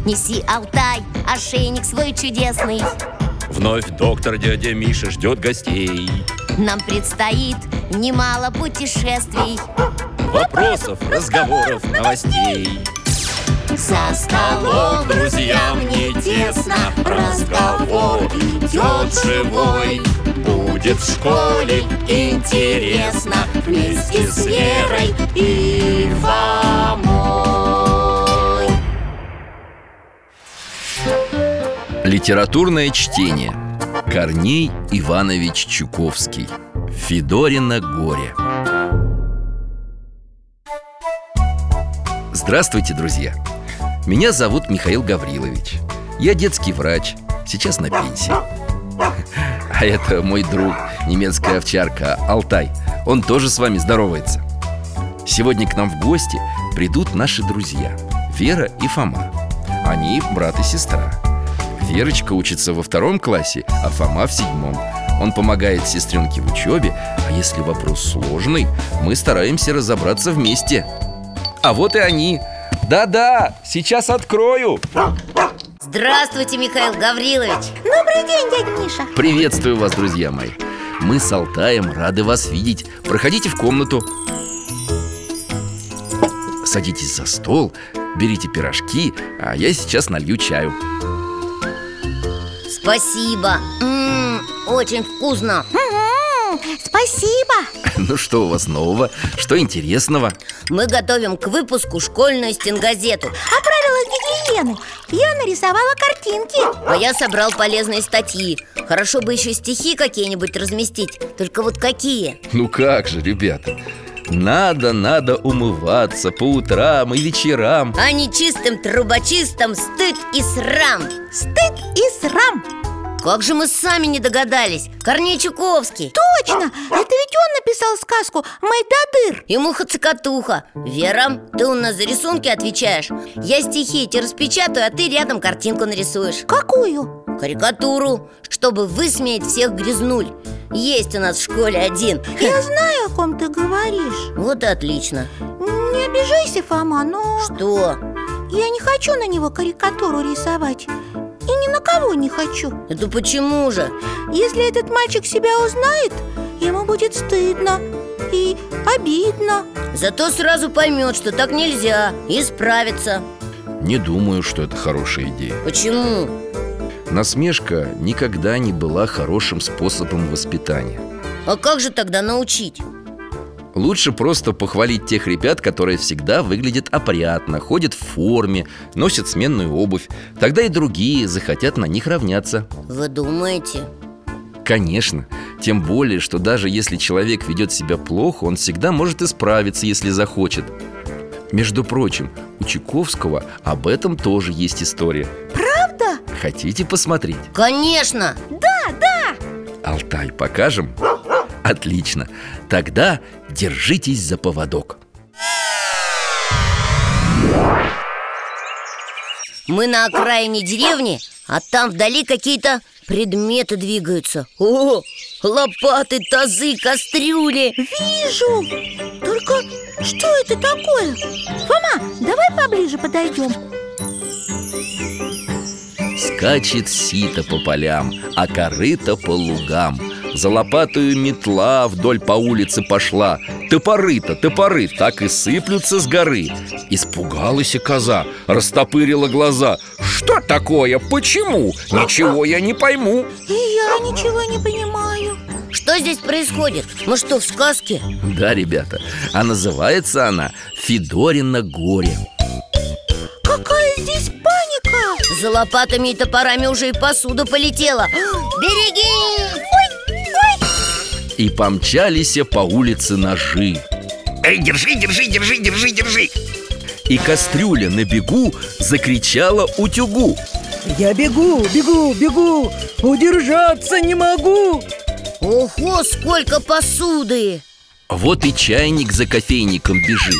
Неси, Алтай, ошейник свой чудесный. Вновь доктор дядя Миша ждет гостей. Нам предстоит немало путешествий, Вопросов, разговоров, новостей. за столом Друзьям не тесно, разговор идет живой. Будет в школе интересно вместе с Верой и Фомой. Литературное чтение. Корней Иванович Чуковский. Федорино горе. Здравствуйте, друзья! Меня зовут Михаил Гаврилович. Я детский врач, сейчас на пенсии. А это мой друг, немецкая овчарка Алтай. Он тоже с вами здоровается. Сегодня к нам в гости придут наши друзья Вера и Фома. Они брат и сестра. Верочка учится во 2 классе, а Фома в 7. Он помогает сестренке в учебе, а если вопрос сложный, мы стараемся разобраться вместе. А вот и они. Да-да, сейчас открою. Здравствуйте, Михаил Гаврилович. Добрый день, дядя Миша. Приветствую вас, друзья мои. Мы с Алтаем рады вас видеть. Проходите в комнату. Садитесь за стол, берите пирожки, а я сейчас налью чаю. Спасибо. Очень вкусно. Спасибо. Ну что у вас нового? Что интересного? Мы готовим к выпуску школьную стенгазету. О правилах гигиены. Я нарисовала картинки. А я собрал полезные статьи. Хорошо бы еще стихи какие-нибудь разместить. Только вот какие? Ну как же, ребята. Надо умываться по утрам и вечерам. А не чистым трубочистом стыд и срам. Стыд и срам. Как же мы сами не догадались. Корней Чуковский. Точно, это ведь он написал сказку «Мойдодыр». И муха-цокотуха. Вера, ты у нас за рисунки отвечаешь. Я стихи эти распечатаю, а ты рядом картинку нарисуешь. Какую? Карикатуру, чтобы высмеять всех грязнуль. Есть у нас в школе один. Я знаю, о ком ты говоришь. Вот и отлично. Не обижайся, Фома, но Что? я не хочу на него карикатуру рисовать. И ни на кого не хочу. Это почему же? Если этот мальчик себя узнает, ему будет стыдно и обидно. Зато сразу поймет, что так нельзя, и справится. Не думаю, что это хорошая идея. Почему? Насмешка никогда не была хорошим способом воспитания. А как же тогда научить? Лучше просто похвалить тех ребят, которые всегда выглядят опрятно, ходят в форме, носят сменную обувь. Тогда и другие захотят на них равняться. Вы думаете? Конечно. Тем более, что даже если человек ведет себя плохо, он всегда может исправиться, если захочет. Между прочим, у Чуковского об этом тоже есть история. Правда? Хотите посмотреть? Конечно! Алтай, покажем? Отлично. Тогда держитесь за поводок. Мы на окраине деревни, а там вдали какие-то предметы двигаются. О, лопаты, тазы, кастрюли. Вижу. Только что это такое? Фома, давай поближе подойдем. Скачет сито по полям, а корыто по лугам. За лопатою метла вдоль по улице пошла. Топоры-то, топоры, так и сыплются с горы. Испугалась и коза, растопырила глаза. Что такое? Почему? Ничего я не пойму. И я ничего не понимаю. Что здесь происходит? Мы что, в сказке? Да, ребята, а называется она «Федорино горе». Какая здесь паника! За лопатами и топорами уже и посуда полетела. Береги! И помчались по улице ножи. Эй, держи! И кастрюля на бегу закричала утюгу: я бегу, удержаться не могу. Ого, сколько посуды! вот и чайник за кофейником бежит.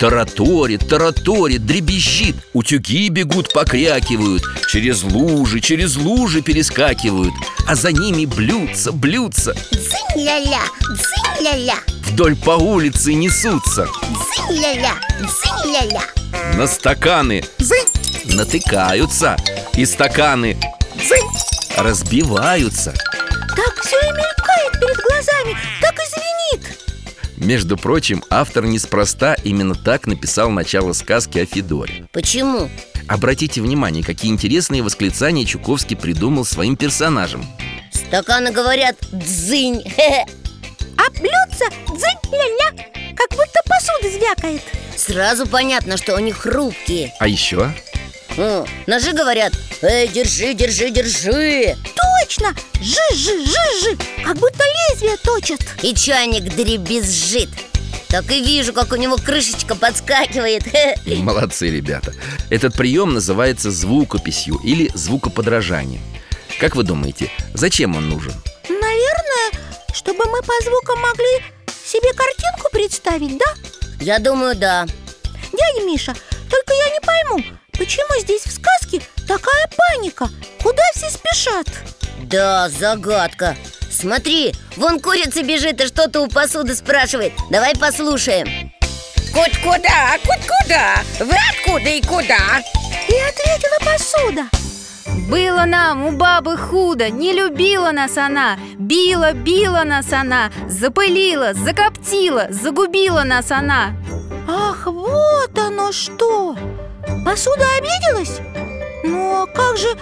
тараторит, дребезжит. Утюги бегут, покрякивают, через лужи перескакивают, а за ними блюдца. Дзынь-ля-ля, дзынь-ля-ля, Вдоль по улице несутся. дзынь-ля-ля, дзынь-ля-ля. На стаканы натыкаются, и стаканы разбиваются. Так все и мелькает перед глазами, так и звенит. Между прочим, автор неспроста именно так написал начало сказки о Федоре. Почему? Обратите внимание, какие интересные восклицания Чуковский придумал своим персонажам. Стаканы говорят дзынь. А блюдце дзынь-ля-ля, как будто посуда звякает. Сразу понятно, что они хрупкие. А еще? Ножи говорят: эй, держи. Точно! Жи, как будто лезвие точат. И чайник дребезжит. Так и вижу, как у него крышечка подскакивает. Молодцы, ребята. Этот прием называется звукописью или звукоподражанием. Как вы думаете, зачем он нужен? Наверное, чтобы мы по звукам могли себе картинку представить, да? Я думаю, да. Дядя Миша, только я не пойму, почему здесь в сказке такая паника? Куда все спешат? Да, загадка. Смотри, вон курица бежит и что-то у посуды спрашивает. Давай послушаем. Куда? Вы откуда и куда? И ответила посуда: было нам у бабы худо, не любила нас она, била нас она, запылила, закоптила, загубила нас она. ах, вот оно что! Посуда обиделась? Ну, как же?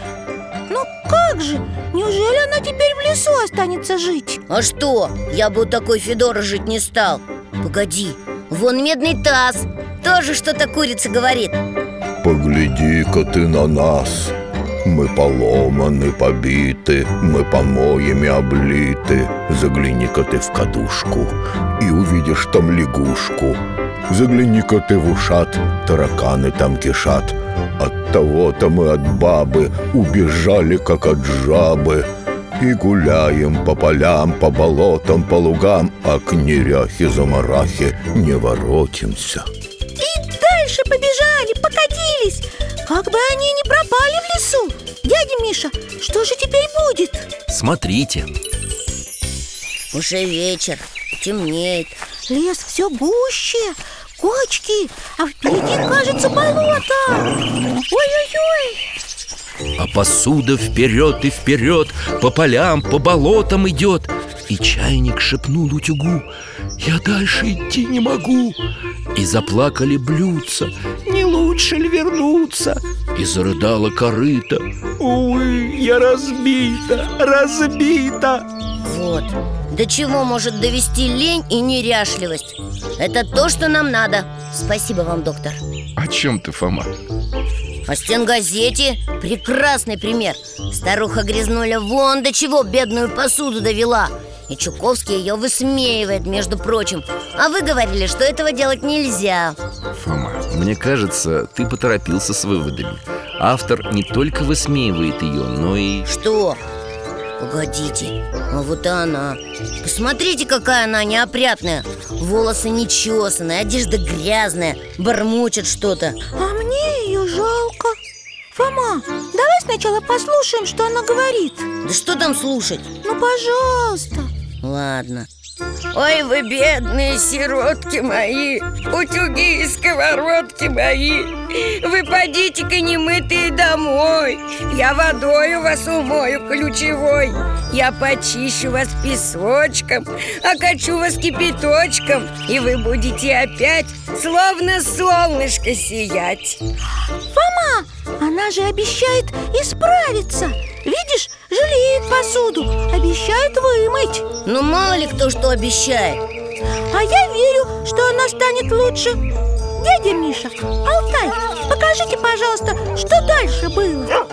Неужели она теперь в лесу останется жить? А что? Я бы у такой Федоры жить не стал. Погоди, вон медный таз. Тоже что-то курица говорит. Погляди-ка ты на нас. Мы поломаны, побиты, мы помоями облиты. Загляни-ка ты в кадушку и увидишь там лягушку. Загляни-ка ты в ушат, тараканы там кишат. От того-то мы от бабы убежали, как от жабы. И гуляем по полям, по болотам, по лугам, а к неряхе-замарахе не воротимся. И дальше побежали, покатились. Как бы они ни пропали в лесу. Дядя Миша, что же теперь будет? Смотрите. Уже вечер, темнеет. Лес все гуще, кочки, а впереди, кажется, болото. Ой-ой-ой. А посуда вперед и вперед, по полям, по болотам идет. И чайник шепнул утюгу: я дальше идти не могу. И заплакали блюдца: не лучше ли вернуться? И зарыдала корыто: увы, я разбита. Вот, до чего может довести лень и неряшливость. Это то, что нам надо. Спасибо вам, доктор. О чем ты, Фома? О стенгазете прекрасный пример. Старуха Грязнуля вон до чего бедную посуду довела. И Чуковский ее высмеивает, между прочим. А вы говорили, что этого делать нельзя. Фома, мне кажется, ты поторопился с выводами. Автор не только высмеивает ее, но и... Что? Погодите, а вот и она. Посмотрите, какая она неопрятная. Волосы нечесанные, одежда грязная, бормочет что-то. А мне ее жалко. Фома, давай сначала послушаем, что она говорит. Да что там слушать? Ну, пожалуйста. Ладно. Ой, вы бедные сиротки мои, утюги и сковородки мои. Вы подите-ка немытые домой. Я водою вас умою ключевой. Я почищу вас песочком, окачу вас кипяточком, и вы будете опять словно солнышко сиять. Фома, она же обещает исправиться. Видишь, жалеет посуду, обещает вымыть. Ну, мало ли кто что обещает. А я верю, что она станет лучше. Дядя Миша, Алтай, покажите, пожалуйста, что дальше было.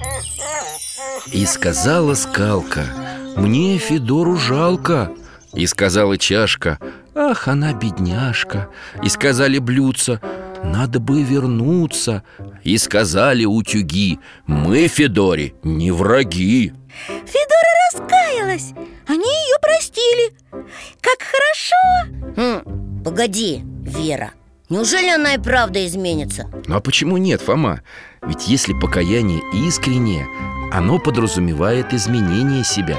И сказала скалка: мне Федору жалко. И сказала чашка: ах, она бедняжка. И сказали блюдца: надо бы вернуться. И сказали утюги: мы Федоре не враги. Федора раскаялась, они ее простили. Как хорошо! Погоди, Вера, Неужели она и правда изменится? Ну а почему нет, Фома? Ведь если покаяние искреннее, оно подразумевает изменение себя.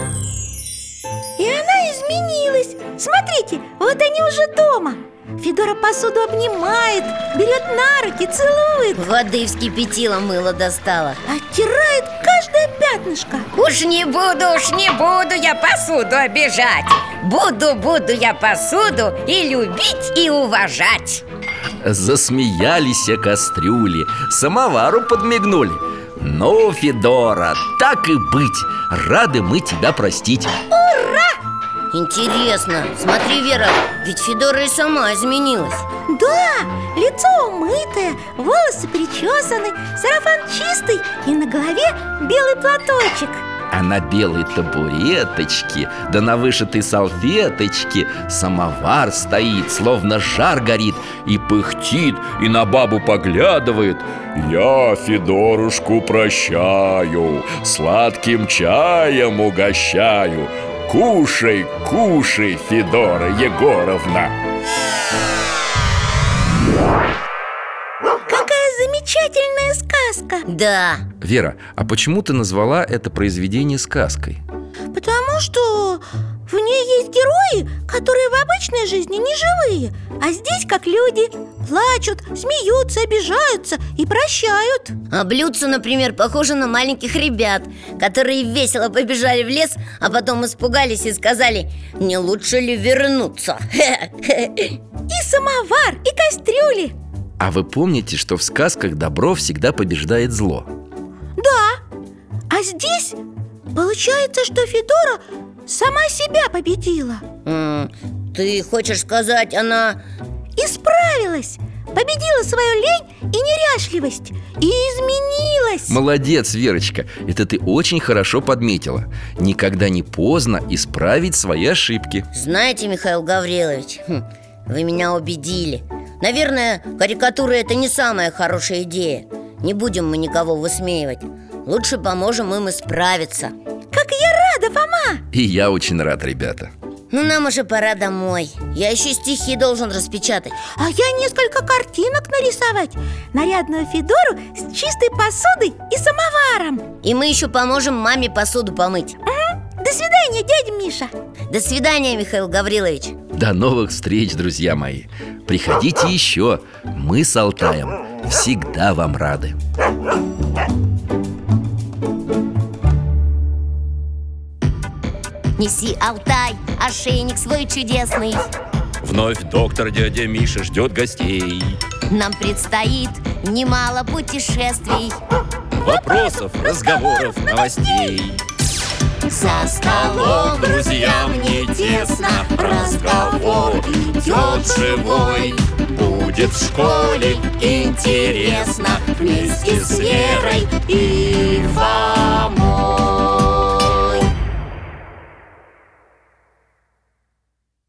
И она изменилась. Смотрите, вот они уже дома. Федора посуду обнимает, берет на руки, целует, Воды вскипятила, мыло достала. оттирает каждое пятнышко. Уж не буду я посуду обижать. Буду я посуду и любить, и уважать. Засмеялись кастрюли, самовару подмигнули. Ну, Федора, так и быть, рады мы тебя простить. Интересно, смотри, Вера, ведь Федора и сама изменилась. Да, лицо умытое, волосы причесаны, сарафан чистый и на голове белый платочек. А на белой табуреточке, да на вышитой салфеточке самовар стоит, словно жар горит, и пыхтит, и на бабу поглядывает. Я Федорушку прощаю, сладким чаем угощаю. Кушай, кушай, Федора Егоровна. Какая замечательная сказка! Да, Вера, а почему ты назвала это произведение сказкой? Потому что в ней есть герои, которые в обычной жизни не живые, а здесь как люди. Плачут, смеются, обижаются и прощают. а блюдце, например, похоже на маленьких ребят, которые весело побежали в лес, а потом испугались и сказали: не лучше ли вернуться? И самовар, и кастрюли. А вы помните, что в сказках добро всегда побеждает зло? Да, а здесь получается, что Федора сама себя победила. Ты хочешь сказать, она... Исправилась, победила свою лень и неряшливость и изменилась. Молодец, Верочка, это ты очень хорошо подметила. Никогда не поздно исправить свои ошибки. Знаете, Михаил Гаврилович, вы меня убедили. Наверное, карикатура – это не самая хорошая идея. Не будем мы никого высмеивать. Лучше поможем им исправиться. Как я рада, Фома! И я очень рад, ребята. Ну, нам уже пора домой. Я еще стихи должен распечатать. А я несколько картинок нарисовать. Нарядную Федору с чистой посудой и самоваром. И мы еще поможем маме посуду помыть. До свидания, дядя Миша. До свидания, Михаил Гаврилович. До новых встреч, друзья мои. Приходите еще. Мы с Алтаем всегда вам рады. Неси, Алтай, ошейник свой чудесный. Вновь доктор дядя Миша ждет гостей. Нам предстоит немало путешествий. Вопросов, разговоров, новостей. За столом друзьям не тесно, разговор идет живой. Будет в школе интересно вместе с Верой и